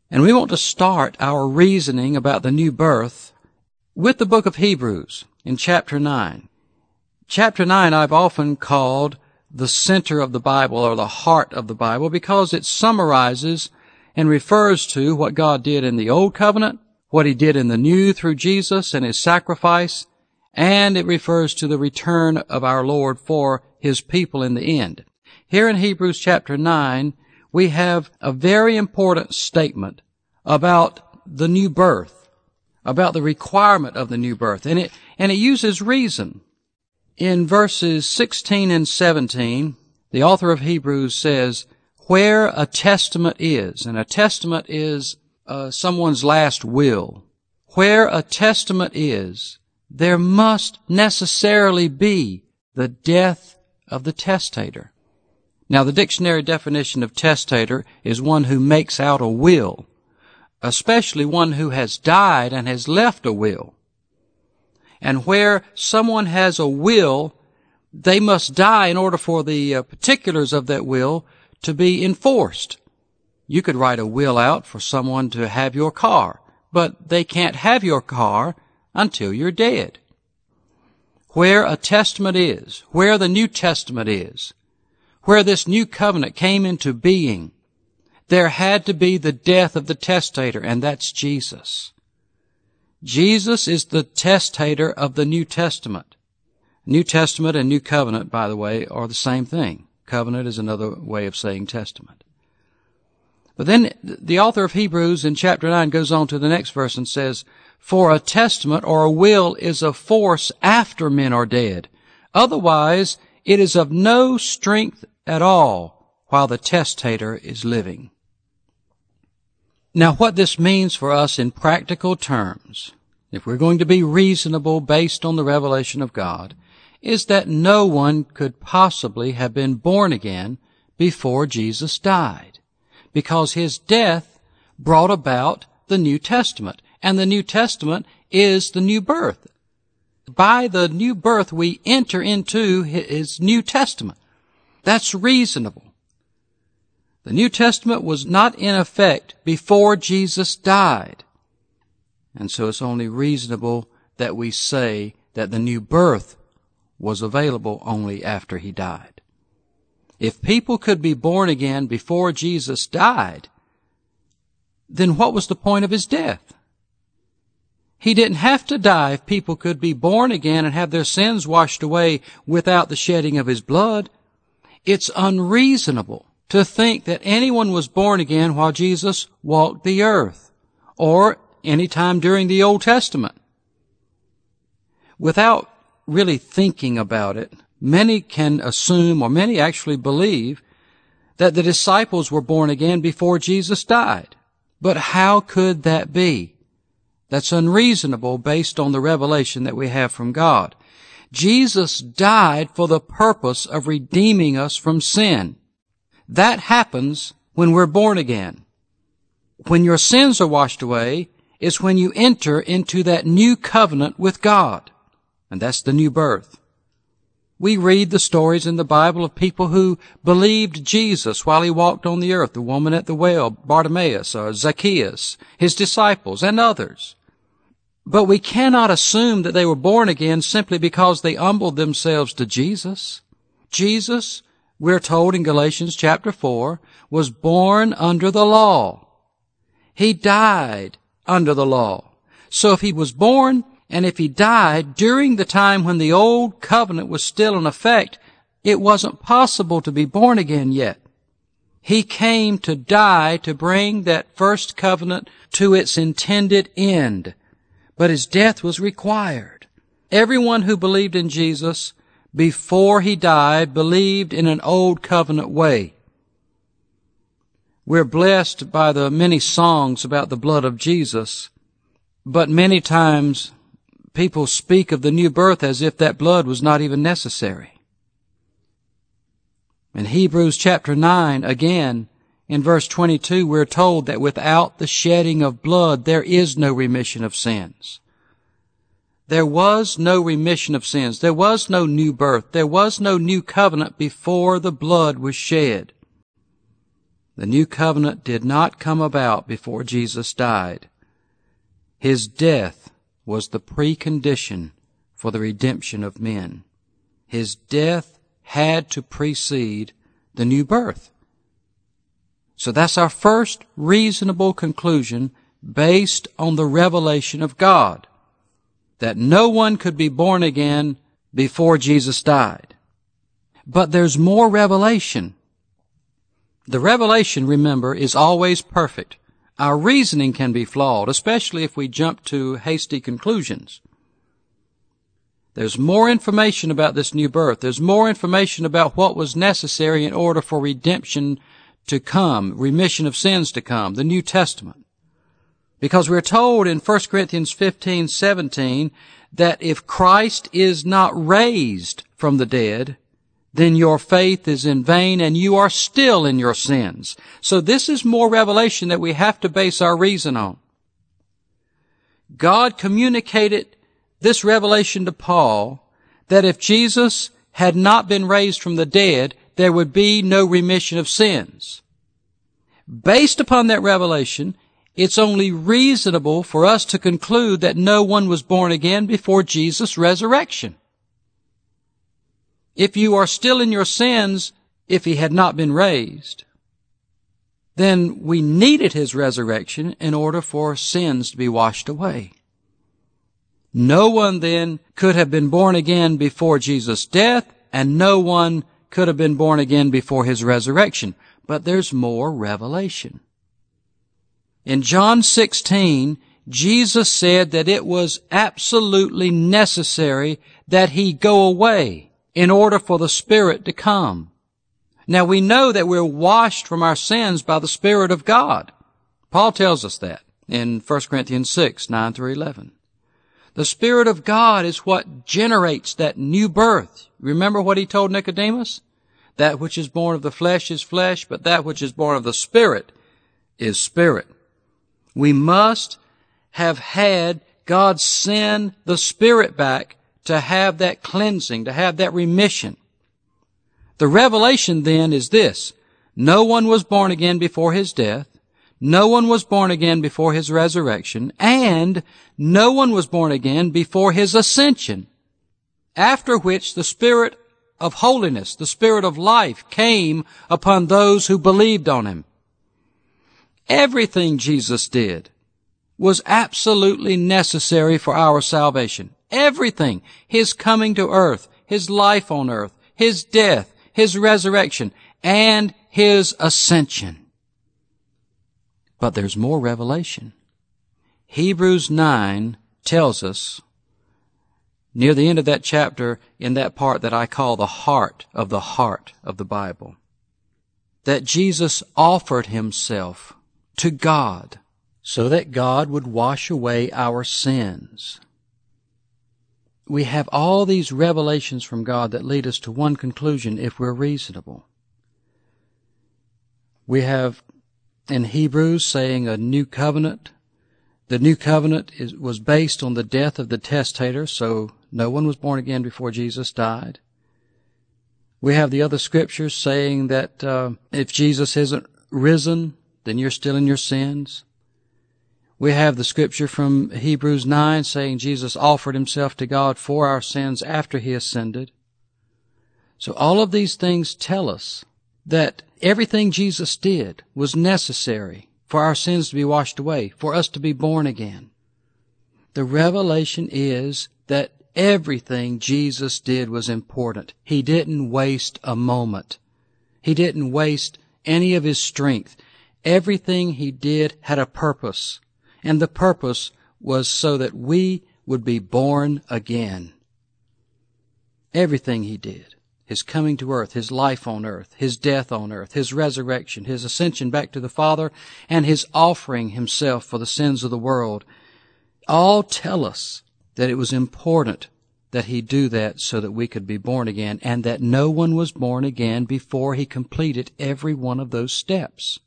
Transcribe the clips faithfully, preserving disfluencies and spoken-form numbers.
And we want to start our reasoning about the new birth with the book of Hebrews in chapter nine. Chapter nine I've often called the center of the Bible or the heart of the Bible because it summarizes and refers to what God did in the Old Covenant, what He did in the New through Jesus and His sacrifice, and it refers to the return of our Lord for His people in the end. Here in Hebrews chapter nine, we have a very important statement about the new birth, about the requirement of the new birth, and it, and it uses reason. In verses sixteen and seventeen, the author of Hebrews says, where a testament is, and a testament is uh, someone's last will, where a testament is, there must necessarily be the death of the testator. Now, the dictionary definition of testator is one who makes out a will, especially one who has died and has left a will. And where someone has a will, they must die in order for the uh, particulars of that will to be enforced. You could write a will out for someone to have your car, but they can't have your car until you're dead. Where a testament is, where the New Testament is, where this new covenant came into being, there had to be the death of the testator, and that's Jesus. Jesus is the testator of the New Testament. New Testament and New Covenant, by the way, are the same thing. Covenant is another way of saying testament. But then the author of Hebrews in chapter nine goes on to the next verse and says, for a testament or a will is of force after men are dead. Otherwise, it is of no strength at all while the testator is living. Now, what this means for us in practical terms, if we're going to be reasonable based on the revelation of God, is that no one could possibly have been born again before Jesus died, because His death brought about the New Testament, and the New Testament is the new birth. By the new birth, we enter into His New Testament. That's reasonable. The New Testament was not in effect before Jesus died. And so it's only reasonable that we say that the new birth was available only after He died. If people could be born again before Jesus died, then what was the point of His death? He didn't have to die if people could be born again and have their sins washed away without the shedding of His blood. It's unreasonable to think that anyone was born again while Jesus walked the earth, or any time during the Old Testament. Without really thinking about it, many can assume, or many actually believe, that the disciples were born again before Jesus died. But how could that be? That's unreasonable based on the revelation that we have from God. Jesus died for the purpose of redeeming us from sin. That happens when we're born again. When your sins are washed away is when you enter into that new covenant with God. And that's the new birth. We read the stories in the Bible of people who believed Jesus while He walked on the earth, the woman at the well, Bartimaeus, or Zacchaeus, His disciples, and others. But we cannot assume that they were born again simply because they humbled themselves to Jesus. Jesus, we're told in Galatians chapter four, was born under the law. He died under the law. So if He was born and if He died during the time when the old covenant was still in effect, it wasn't possible to be born again yet. He came to die to bring that first covenant to its intended end. But His death was required. Everyone who believed in Jesus before He died believed in an old covenant way. We're blessed by the many songs about the blood of Jesus, but many times people speak of the new birth as if that blood was not even necessary. In Hebrews chapter nine, again, in verse twenty-two, we're told that without the shedding of blood, there is no remission of sins. There was no remission of sins. There was no new birth. There was no new covenant before the blood was shed. The new covenant did not come about before Jesus died. His death was the precondition for the redemption of men. His death had to precede the new birth. So that's our first reasonable conclusion based on the revelation of God, that no one could be born again before Jesus died. But there's more revelation. The revelation, remember, is always perfect. Our reasoning can be flawed, especially if we jump to hasty conclusions. There's more information about this new birth. There's more information about what was necessary in order for redemption to come, remission of sins to come, the New Testament. Because we're told in First Corinthians fifteen seventeen that if Christ is not raised from the dead, then your faith is in vain and you are still in your sins. So this is more revelation that we have to base our reason on. God communicated this revelation to Paul that if Jesus had not been raised from the dead, there would be no remission of sins. Based upon that revelation, it's only reasonable for us to conclude that no one was born again before Jesus' resurrection. If you are still in your sins, if he had not been raised, then we needed his resurrection in order for sins to be washed away. No one then could have been born again before Jesus' death, and no one could have been born again before his resurrection. But there's more revelation. In John sixteen, Jesus said that it was absolutely necessary that he go away in order for the Spirit to come. Now we know that we're washed from our sins by the Spirit of God. Paul tells us that in First Corinthians six, nine through eleven. The Spirit of God is what generates that new birth. Remember what he told Nicodemus? That which is born of the flesh is flesh, but that which is born of the Spirit is spirit. We must have had God send the Spirit back to have that cleansing, to have that remission. The revelation then is this: no one was born again before his death, no one was born again before his resurrection, and no one was born again before his ascension, after which the Spirit of holiness, the Spirit of life, came upon those who believed on him. Everything Jesus did was absolutely necessary for our salvation. Everything. His coming to earth, his life on earth, his death, his resurrection, and his ascension. But there's more revelation. Hebrews nine tells us, near the end of that chapter, in that part that I call the heart of the heart of the Bible, that Jesus offered himself to God so that God would wash away our sins. We have all these revelations from God that lead us to one conclusion if we're reasonable. We have in Hebrews saying a new covenant. The new covenant is, was based on the death of the testator, so no one was born again before Jesus died. We have the other scriptures saying that uh, if Jesus isn't risen, then you're still in your sins. We have the scripture from Hebrews nine saying Jesus offered himself to God for our sins after he ascended. So all of these things tell us that everything Jesus did was necessary for our sins to be washed away, for us to be born again. The revelation is that everything Jesus did was important. He didn't waste a moment. He didn't waste any of his strength. Everything he did had a purpose, and the purpose was so that we would be born again. Everything he did, his coming to earth, his life on earth, his death on earth, his resurrection, his ascension back to the Father, and his offering himself for the sins of the world, all tell us that it was important that he do that so that we could be born again, and that no one was born again before he completed every one of those steps.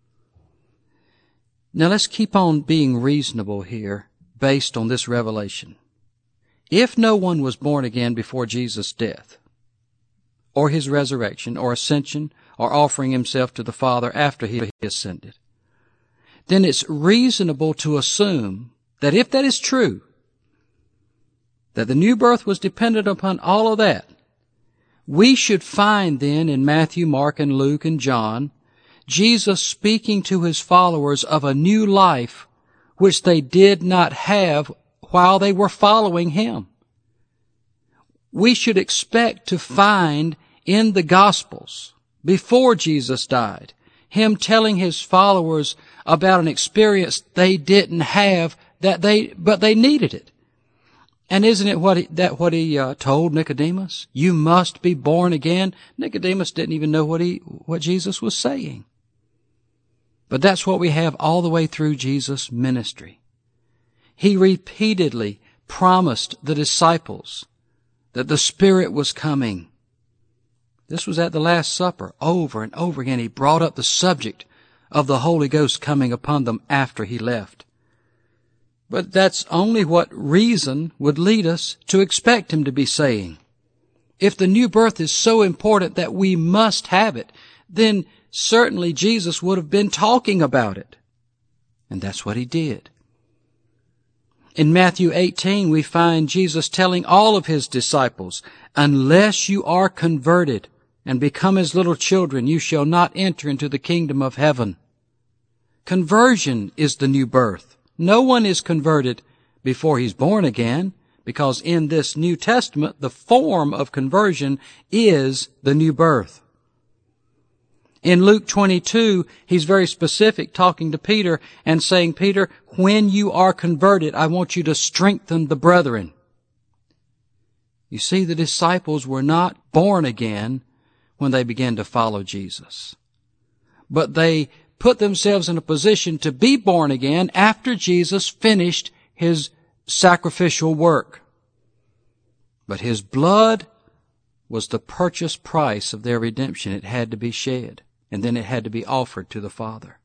Now let's keep on being reasonable here based on this revelation. If no one was born again before Jesus' death, or his resurrection, or ascension, or offering himself to the Father after he ascended, then it's reasonable to assume that if that is true, that the new birth was dependent upon all of that, we should find then in Matthew, Mark, and Luke, and John, Jesus speaking to his followers of a new life which they did not have while they were following him. We should expect to find in the Gospels, before Jesus died, him telling his followers about an experience they didn't have, that they, but they needed it. And isn't it what he, that what he uh, told Nicodemus? You must be born again. Nicodemus didn't even know what he, what Jesus was saying. But that's what we have all the way through Jesus' ministry. He repeatedly promised the disciples that the Spirit was coming. This was at the Last Supper. Over and over again, he brought up the subject of the Holy Ghost coming upon them after he left. But that's only what reason would lead us to expect him to be saying. If the new birth is so important that we must have it, then certainly Jesus would have been talking about it. And that's what he did. In Matthew eighteen, we find Jesus telling all of his disciples, unless you are converted and become as little children, you shall not enter into the kingdom of heaven. Conversion is the new birth. No one is converted before he's born again, because in this New Testament, the form of conversion is the new birth. In Luke twenty-two, he's very specific, talking to Peter and saying, Peter, when you are converted, I want you to strengthen the brethren. You see, the disciples were not born again when they began to follow Jesus, but they put themselves in a position to be born again after Jesus finished his sacrificial work. But his blood was the purchase price of their redemption. It had to be shed, and then it had to be offered to the Father.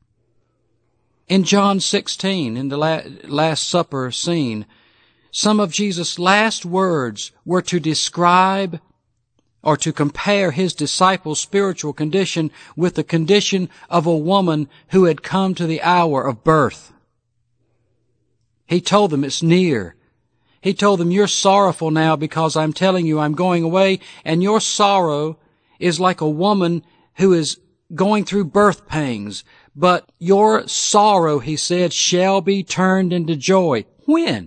In John sixteen, in the Last Supper scene, some of Jesus' last words were to describe or to compare his disciples' spiritual condition with the condition of a woman who had come to the hour of birth. He told them it's near. He told them, you're sorrowful now because I'm telling you I'm going away, and your sorrow is like a woman who is going through birth pangs. But your sorrow, he said, shall be turned into joy. When?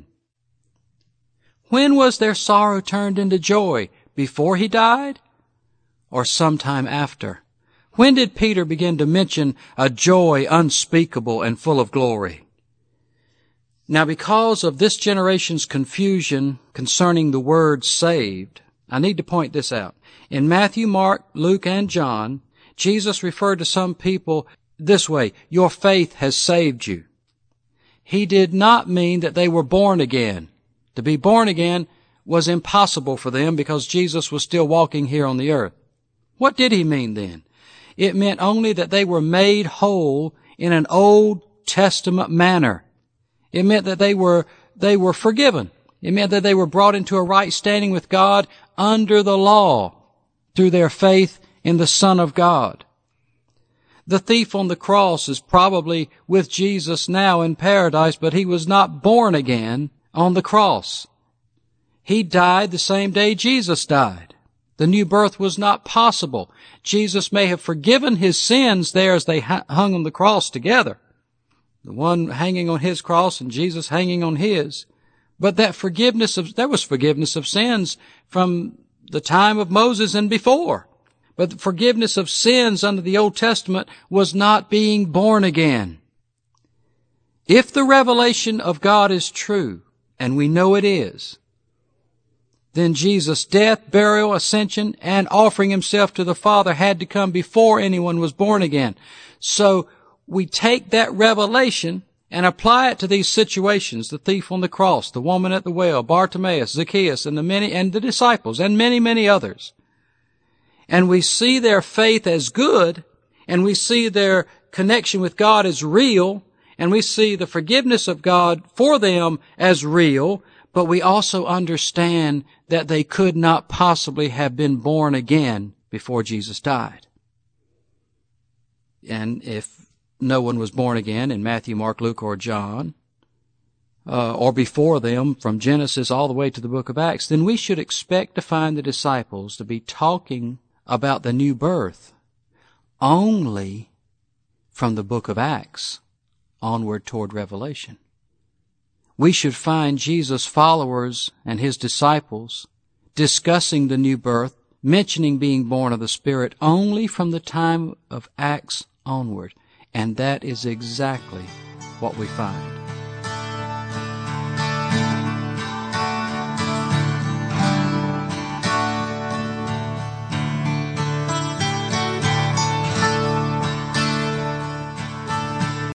When was their sorrow turned into joy? Before he died? Or sometime after? When did Peter begin to mention a joy unspeakable and full of glory? Now, because of this generation's confusion concerning the word saved, I need to point this out. In Matthew, Mark, Luke, and John, Jesus referred to some people this way, your faith has saved you. He did not mean that they were born again. To be born again was impossible for them because Jesus was still walking here on the earth. What did he mean then? It meant only that they were made whole in an Old Testament manner. It meant that they were, they were forgiven. It meant that they were brought into a right standing with God under the law through their faith in the Son of God. The thief on the cross is probably with Jesus now in paradise, but he was not born again on the cross. He died the same day Jesus died. The new birth was not possible. Jesus may have forgiven his sins there as they hung on the cross together. The one hanging on his cross and Jesus hanging on his. But that forgiveness of, there was forgiveness of sins from the time of Moses and before. But the forgiveness of sins under the Old Testament was not being born again. If the revelation of God is true, and we know it is, then Jesus' death, burial, ascension, and offering himself to the Father had to come before anyone was born again. So we take that revelation and apply it to these situations, the thief on the cross, the woman at the well, Bartimaeus, Zacchaeus, and the many, and the disciples, and many, many others. And we see their faith as good, and we see their connection with God as real, and we see the forgiveness of God for them as real, but we also understand that they could not possibly have been born again before Jesus died. And if no one was born again in Matthew, Mark, Luke, or John, uh, or before them from Genesis all the way to the book of Acts, then we should expect to find the disciples to be talking about the new birth only from the book of Acts onward toward Revelation. We should find Jesus' followers and his disciples discussing the new birth, mentioning being born of the Spirit only from the time of Acts onward. And that is exactly what we find.